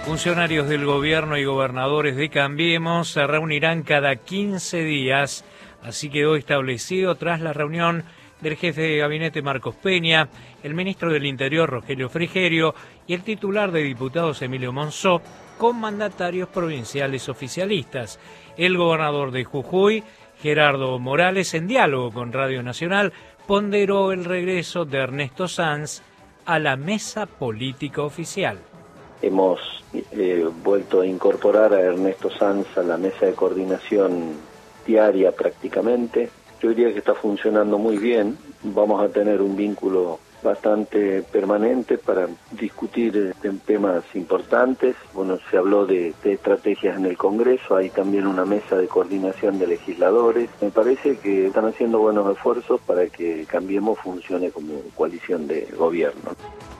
Funcionarios del gobierno y gobernadores de Cambiemos se reunirán cada 15 días. Así quedó establecido tras la reunión del jefe de gabinete Marcos Peña, el ministro del Interior Rogelio Frigerio y el titular de diputados Emilio Monzó con mandatarios provinciales oficialistas. El gobernador de Jujuy, Gerardo Morales, en diálogo con Radio Nacional, ponderó el regreso de Ernesto Sanz a la mesa política oficial. Hemos vuelto a incorporar a Ernesto Sanz a la mesa de coordinación diaria prácticamente. Yo diría que está funcionando muy bien. Vamos a tener un vínculo bastante permanente para discutir temas importantes. Bueno, se habló de estrategias en el Congreso, hay también una mesa de coordinación de legisladores. Me parece que están haciendo buenos esfuerzos para que Cambiemos funcione como coalición de gobierno.